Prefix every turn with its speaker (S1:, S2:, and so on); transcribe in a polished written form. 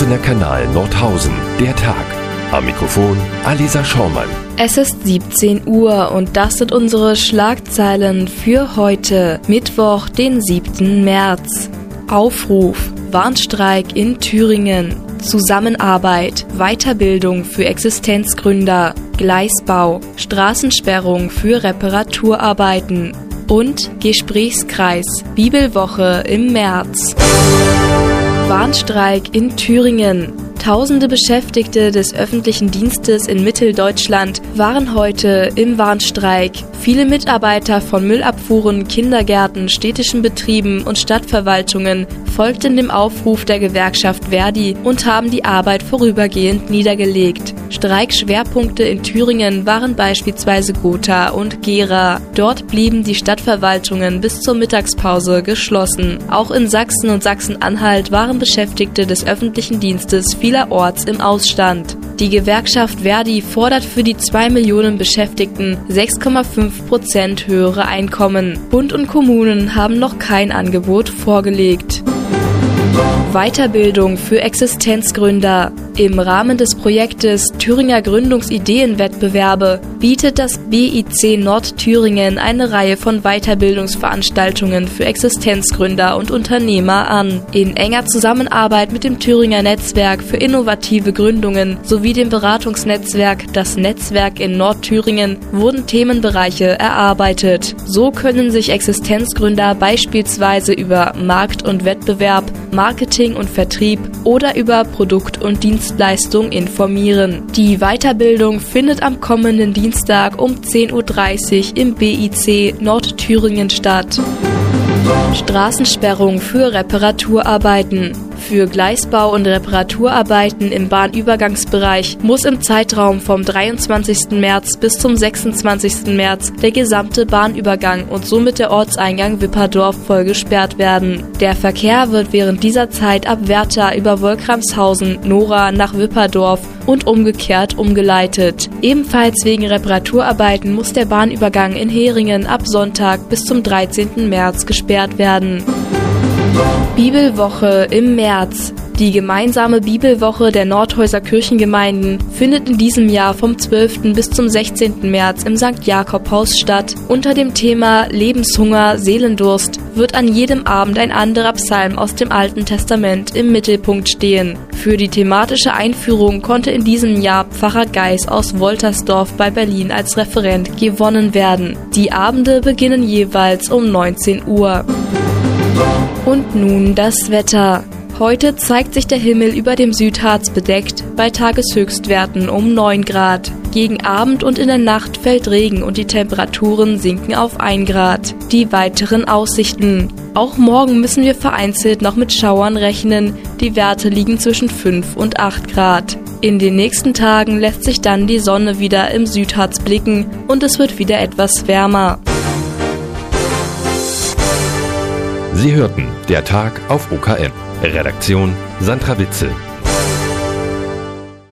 S1: Geschlossener Kanal Nordhausen, der Tag. Am Mikrofon Alisa Schaumann.
S2: Es ist 17 Uhr und das sind unsere Schlagzeilen für heute, Mittwoch, den 7. März. Aufruf, Warnstreik in Thüringen, Zusammenarbeit, Weiterbildung für Existenzgründer, Gleisbau, Straßensperrung für Reparaturarbeiten und Gesprächskreis, Bibelwoche im März. Warnstreik in Thüringen. Tausende Beschäftigte des öffentlichen Dienstes in Mitteldeutschland waren heute im Warnstreik. Viele Mitarbeiter von Müllabfuhren, Kindergärten, städtischen Betrieben und Stadtverwaltungen folgten dem Aufruf der Gewerkschaft ver.di und haben die Arbeit vorübergehend niedergelegt. Streikschwerpunkte in Thüringen waren beispielsweise Gotha und Gera. Dort blieben die Stadtverwaltungen bis zur Mittagspause geschlossen. Auch in Sachsen und Sachsen-Anhalt waren Beschäftigte des öffentlichen Dienstes vielerorts im Ausstand. Die Gewerkschaft ver.di fordert für die 2 Millionen Beschäftigten 6,5% höhere Einkommen. Bund und Kommunen haben noch kein Angebot vorgelegt. Weiterbildung für Existenzgründer. Im Rahmen des Projektes Thüringer Gründungsideenwettbewerbe bietet das BIC Nordthüringen eine Reihe von Weiterbildungsveranstaltungen für Existenzgründer und Unternehmer an. In enger Zusammenarbeit mit dem Thüringer Netzwerk für innovative Gründungen sowie dem Beratungsnetzwerk Das Netzwerk in Nordthüringen wurden Themenbereiche erarbeitet. So können sich Existenzgründer beispielsweise über Markt und Wettbewerb, Marketing und Vertrieb oder über Produkt- und Dienstleistung informieren. Die Weiterbildung findet am kommenden Dienstag um 10:30 Uhr im BIC Nordthüringen statt. Straßensperrung für Reparaturarbeiten. Für Gleisbau und Reparaturarbeiten im Bahnübergangsbereich muss im Zeitraum vom 23. März bis zum 26. März der gesamte Bahnübergang und somit der Ortseingang Wipperdorf voll gesperrt werden. Der Verkehr wird während dieser Zeit ab Werther über Wolkramshausen, Nora nach Wipperdorf und umgekehrt umgeleitet. Ebenfalls wegen Reparaturarbeiten muss der Bahnübergang in Heringen ab Sonntag bis zum 13. März gesperrt werden. Bibelwoche im März. Die gemeinsame Bibelwoche der Nordhäuser Kirchengemeinden findet in diesem Jahr vom 12. bis zum 16. März im St. Jakob-Haus statt. Unter dem Thema Lebenshunger, Seelendurst wird an jedem Abend ein anderer Psalm aus dem Alten Testament im Mittelpunkt stehen. Für die thematische Einführung konnte in diesem Jahr Pfarrer Geis aus Woltersdorf bei Berlin als Referent gewonnen werden. Die Abende beginnen jeweils um 19 Uhr. Und nun das Wetter. Heute zeigt sich der Himmel über dem Südharz bedeckt, bei Tageshöchstwerten um 9 Grad. Gegen Abend und in der Nacht fällt Regen und die Temperaturen sinken auf 1 Grad. Die weiteren Aussichten. Auch morgen müssen wir vereinzelt noch mit Schauern rechnen. Die Werte liegen zwischen 5 und 8 Grad. In den nächsten Tagen lässt sich dann die Sonne wieder im Südharz blicken und es wird wieder etwas wärmer.
S1: Sie hörten der Tag auf OKM. Redaktion Sandra Witzel.